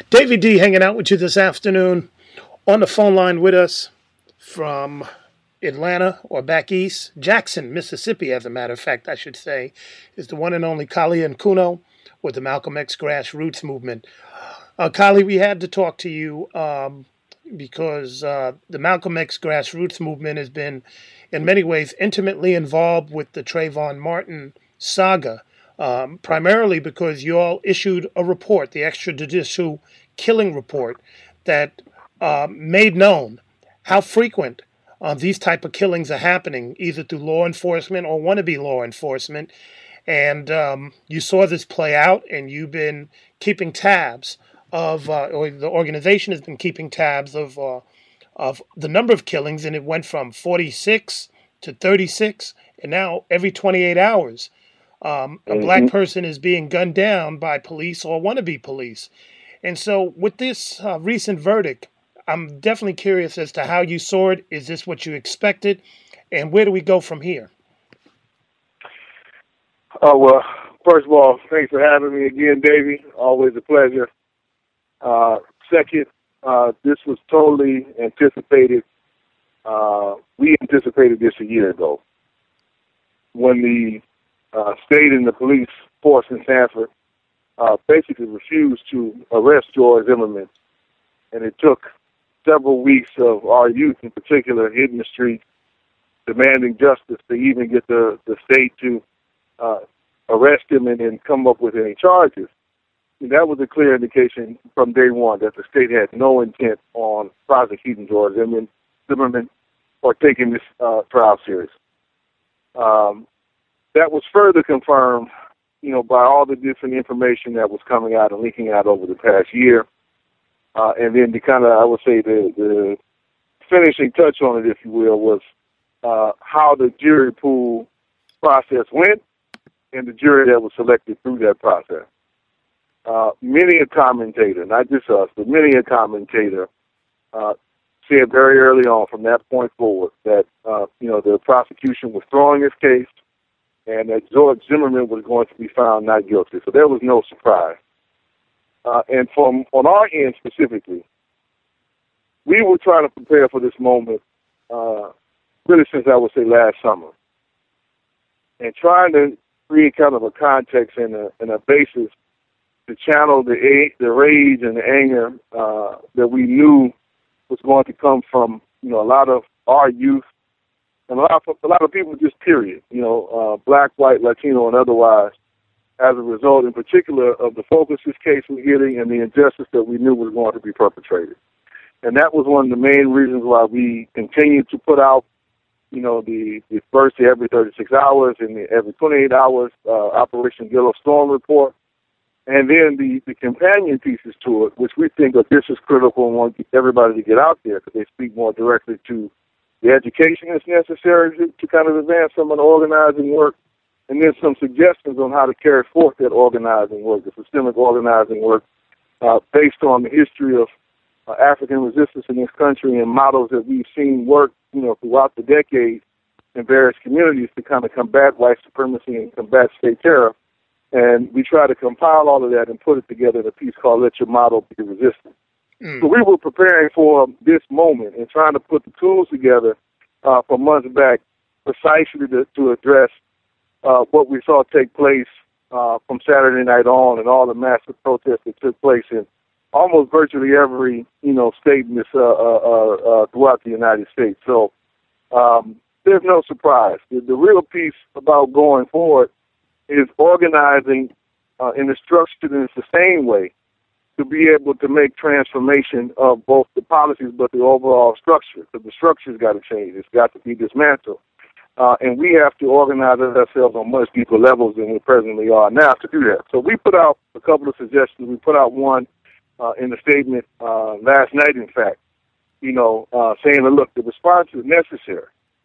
Davey D hanging out with you this afternoon. On the phone line with us from Atlanta or back east, Jackson, Mississippi, as a matter of fact, I should say, is the one and only Kali Nkuno with the Malcolm X grassroots movement. Kali, we had to talk to you because the Malcolm X grassroots movement has been, in many ways, intimately involved with the Trayvon Martin saga, primarily because you all issued a report, the extrajudicial killing report, that made known how frequent these type of killings are happening, either through law enforcement or wannabe law enforcement. And you saw this play out, and you've been keeping tabs of, or the organization has been keeping tabs of the number of killings, and it went from 46 to 36, and now every 28 hours, a black person is being gunned down by police or wannabe police. And so with this recent verdict, I'm definitely curious as to how you saw it. Is this what you expected? And where do we go from here? Oh, well, first of all, thanks for having me again, Davey. Always a pleasure. Second, this was totally anticipated. We anticipated this a year ago when the state and the police force in Sanford basically refused to arrest George Zimmerman. And it took several weeks of our youth in particular hitting the streets, demanding justice to even get the state to arrest him and then come up with any charges. And that was a clear indication from day one that the state had no intent on prosecuting George Zimmerman or taking this trial serious. That was further confirmed, by all the different information that was coming out and leaking out over the past year. And then the kind of, I would say, the finishing touch on it, if you will, was how the jury pool process went and the jury that was selected through that process. Many a commentator, not just us, but many a commentator said very early on from that point forward that, the prosecution was throwing its case and that George Zimmerman was going to be found not guilty. So there was no surprise. And from on our end specifically, we were trying to prepare for this moment really since, I would say, last summer, and trying to create kind of a context and a basis to channel the rage and the anger that we knew was going to come from, a lot of our youth and a lot of people just period, black, white, Latino, and otherwise, as a result in particular of the focus this case was getting and the injustice that we knew was going to be perpetrated. And that was one of the main reasons why we continued to put out, the first every 36 hours and the every 28 hours Operation Yellow Storm report. And then the companion pieces to it, which we think are just as critical and want everybody to get out there because they speak more directly to the education that's necessary to kind of advance some of the organizing work, and then some suggestions on how to carry forth that organizing work, the systemic organizing work, based on the history of African resistance in this country and models that we've seen work, throughout the decades in various communities to kind of combat white supremacy and combat state terror. And we try to compile all of that and put it together in a piece called Let Your Model Be Resistance. So we were preparing for this moment and trying to put the tools together for months back precisely to address what we saw take place from Saturday night on and all the massive protests that took place in almost virtually every, state in this, throughout the United States. So there's no surprise. The real piece about going forward is organizing in a structured and sustained way to be able to make transformation of both the policies but the overall structure. So the structure's got to change. It's got to be dismantled. And we have to organize ourselves on much deeper levels than we presently are now to do that. So we put out a couple of suggestions. We put out one in a statement last night, in fact, saying that, look, the response is necessary.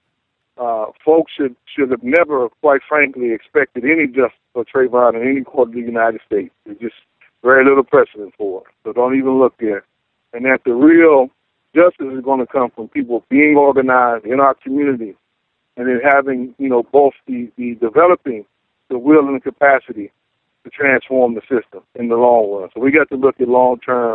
Folks should have never, quite frankly, expected any justice for Trayvon in any court of the United States. There's just very little precedent for it. So don't even look there. And that the real justice is going to come from people being organized in our community and then having, both the developing the will and the capacity to transform the system in the long run. So we got to look at long-term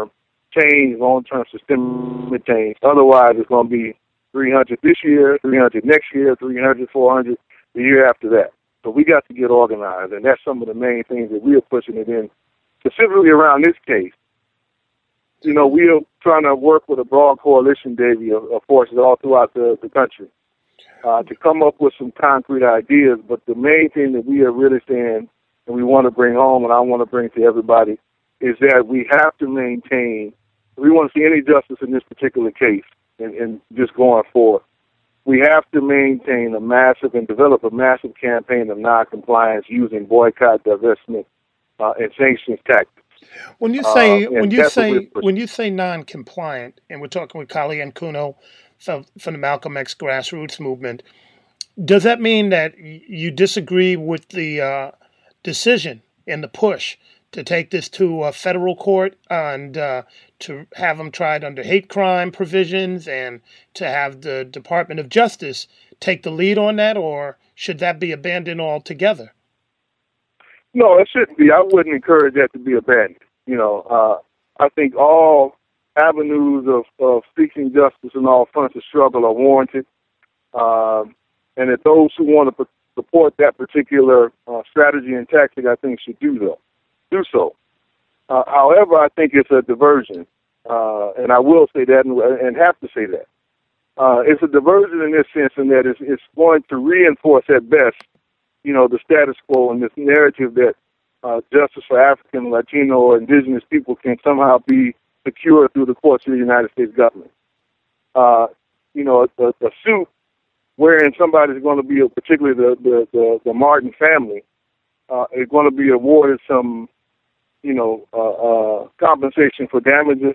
change, long-term systemic change. Otherwise, it's going to be 300 this year, 300 next year, 300, 400 the year after that. So we got to get organized, and that's some of the main things that we are pushing it in, specifically around this case. You know, we are trying to work with a broad coalition, Davey, of forces all throughout the country to come up with some concrete ideas. But the main thing that we are really saying and we want to bring home, and I want to bring to everybody, is that we have to maintain, if we want to see any justice in this particular case and just going forward, we have to maintain a massive and develop a massive campaign of noncompliance using boycott, divestment, and sanctions tactics. When you say non-compliant, and we're talking with Kalian Kuno from the Malcolm X grassroots movement, does that mean that you disagree with the decision and the push to take this to a federal court and to have them tried under hate crime provisions and to have the Department of Justice take the lead on that, or should that be abandoned altogether? No, it shouldn't be. I wouldn't encourage that to be abandoned. You know, I think all avenues of seeking justice and all fronts of struggle are warranted. And that those who want to support that particular strategy and tactic, I think, should do so. However, I think it's a diversion, and I will say that and have to say that. It's a diversion in this sense in that it's going to reinforce at best, you know, the status quo and this narrative that justice for African, Latino, or indigenous people can somehow be secured through the courts of the United States government. You know, a suit wherein somebody is going to be, particularly the Martin family, is going to be awarded some, you know, compensation for damages.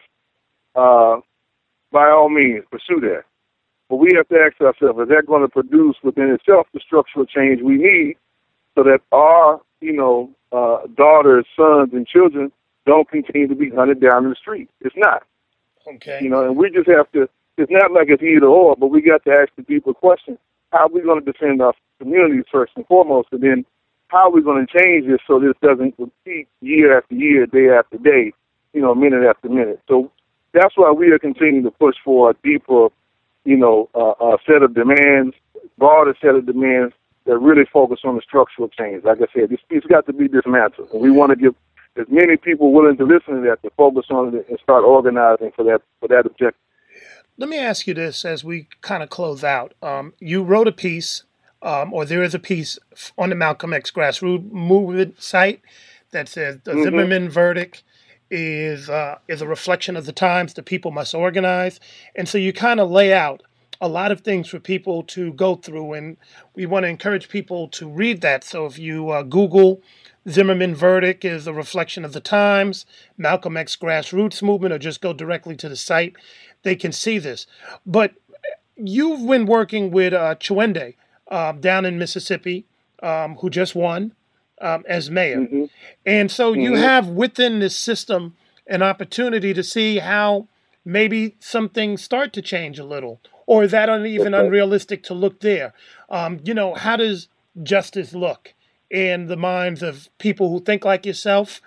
By all means, pursue that. But we have to ask ourselves, is that going to produce within itself the structural change we need so that our, you know, daughters, sons, and children don't continue to be hunted down in the street? It's not. Okay. You know, and we just have to, it's not like it's either or, but we got to ask the deeper question, how are we going to defend our communities first and foremost, and then how are we going to change this so this doesn't repeat year after year, day after day, you know, minute after minute. So that's why we are continuing to push for a deeper, you know, set of demands, broader set of demands that really focus on the structural change. Like I said, it's got to be dismantled. And we want to give as many people willing to listen to that to focus on it and start organizing for that objective. Let me ask you this as we kind of close out. You wrote a piece, or there is a piece on the Malcolm X grassroots movement site that says the Zimmerman verdict is a reflection of the times. The people must organize. And so you kind of lay out a lot of things for people to go through, and we want to encourage people to read that. So if you Google Zimmerman verdict is a reflection of the times, Malcolm X grassroots movement, or just go directly to the site, they can see this. But you've been working with Chiwende down in Mississippi, who just won as mayor. And so you have within this system an opportunity to see how maybe some things start to change a little, or is that even unrealistic to look there? You know, how does justice look in the minds of people who think like yourself?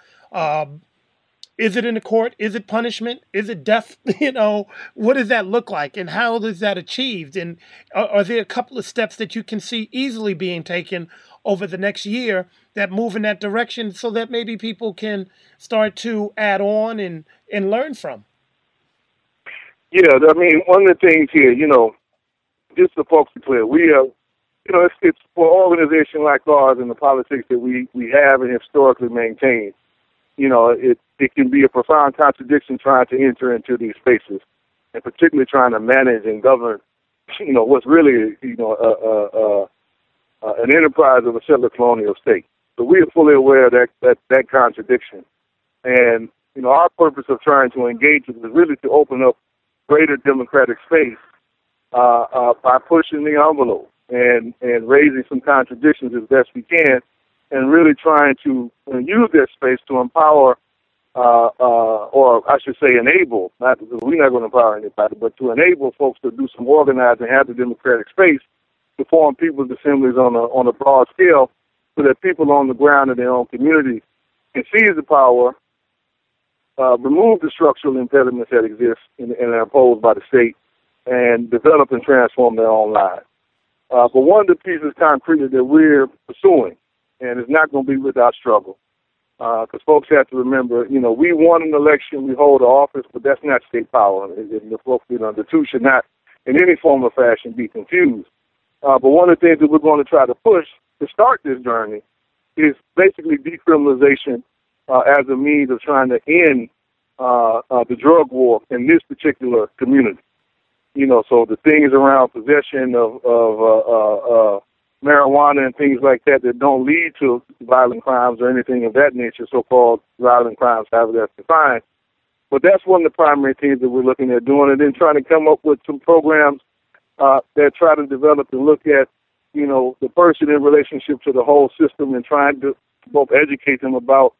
Is it in the court? Is it punishment? Is it death? You know, what does that look like, and how is that achieved? And are there a couple of steps that you can see easily being taken over the next year that move in that direction so that maybe people can start to add on and learn from? Yeah, I mean, one of the things here, you know, just so folks are clear, we are, you know, it's for an organization like ours and the politics that we have and historically maintained, you know, it can be a profound contradiction trying to enter into these spaces, and particularly trying to manage and govern, you know, what's really, you know, an enterprise of a settler colonial state. So we are fully aware of that contradiction. And, you know, our purpose of trying to engage is really to open up greater democratic space by pushing the envelope and raising some contradictions as best we can, and really trying to use that space to empower, or I should say enable, not because we're not going to empower anybody, but to enable folks to do some organizing and have the democratic space to form people's assemblies on a broad scale so that people on the ground in their own community can seize the power, remove the structural impediments that exist and are imposed by the state and develop and transform their own lives. But one of the pieces concretely that we're pursuing, and it's not going to be without struggle, because folks have to remember, we won an election, we hold an office, but that's not state power. The two should not, in any form or fashion, be confused. But one of the things that we're going to try to push to start this journey is basically decriminalization as a means of trying to end the drug war in this particular community. So the things around possession of marijuana and things like that don't lead to violent crimes or anything of that nature, so-called violent crimes, however that's defined. But that's one of the primary things that we're looking at doing, and then trying to come up with some programs that try to develop and look at, the person in relationship to the whole system and trying to both educate them about,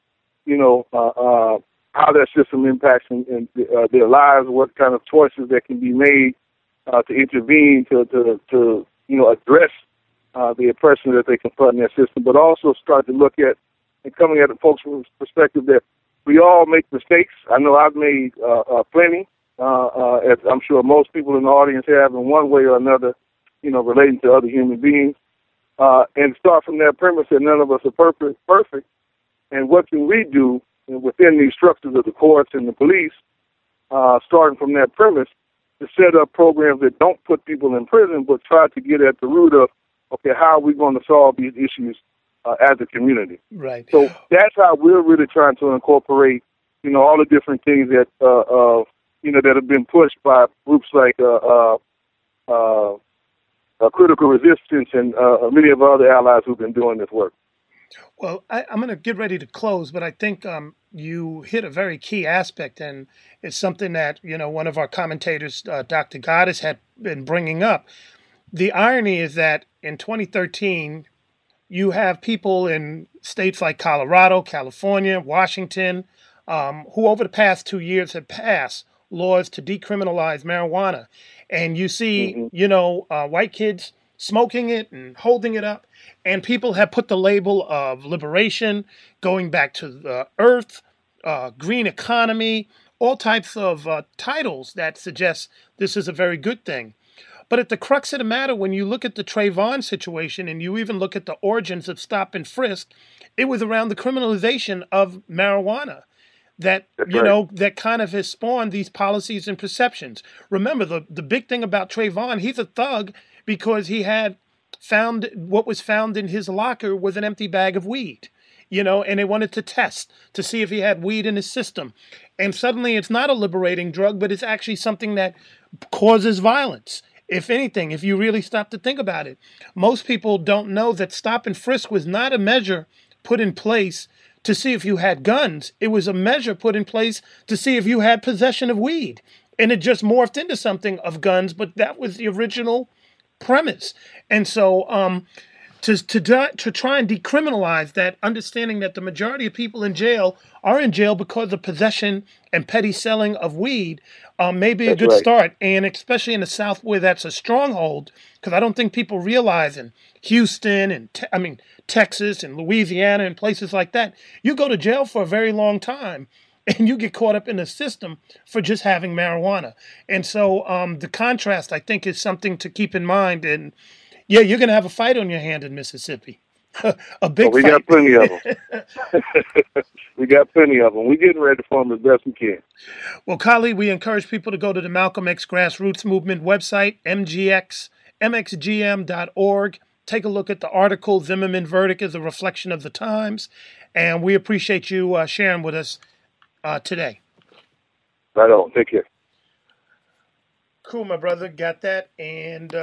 how that system impacts in their lives, what kind of choices that can be made to intervene, to address the oppression that they confront in their system, but also start to look at and coming at the folks from the perspective that we all make mistakes. I know I've made plenty, as I'm sure most people in the audience have in one way or another, relating to other human beings, and start from that premise that none of us are perfect, and what can we do within these structures of the courts and the police, starting from that premise, to set up programs that don't put people in prison, but try to get at the root of, okay, how are we going to solve these issues as a community? Right. So that's how we're really trying to incorporate, all the different things that, that have been pushed by groups like Critical Resistance and many of our other allies who've been doing this work. Well, I'm going to get ready to close, but I think you hit a very key aspect, and it's something that, one of our commentators, Dr. Goddess, had been bringing up. The irony is that in 2013, you have people in states like Colorado, California, Washington, who over the past 2 years have passed laws to decriminalize marijuana. And you see, white kids smoking it and holding it up. And people have put the label of liberation, going back to the earth, green economy, all types of titles that suggest this is a very good thing. But at the crux of the matter, when you look at the Trayvon situation and you even look at the origins of stop and frisk, it was around the criminalization of marijuana that, that kind of has spawned these policies and perceptions. Remember, the big thing about Trayvon, he's a thug because he had found what was found in his locker was an empty bag of weed, and they wanted to test to see if he had weed in his system. And suddenly it's not a liberating drug, but it's actually something that causes violence. If anything, if you really stop to think about it, most people don't know that stop and frisk was not a measure put in place to see if you had guns. It was a measure put in place to see if you had possession of weed. And it just morphed into something of guns, but that was the original premise. And so to try and decriminalize that, understanding that the majority of people in jail are in jail because of possession and petty selling of weed, may be a good start. And especially in the South where that's a stronghold, because I don't think people realize in Houston and Texas and Louisiana and places like that, you go to jail for a very long time and you get caught up in the system for just having marijuana. And so the contrast, I think, is something to keep in mind. And yeah, you're going to have a fight on your hand in Mississippi. A big we fight. Got plenty of them. We got plenty of them. We're getting ready to form as best we can. Well, Kali, we encourage people to go to the Malcolm X Grassroots Movement website, mxgm.org. Take a look at the article, Zimmerman Verdict is a Reflection of the Times. And we appreciate you sharing with us today. Right on. Take care. Cool, my brother. Got that. And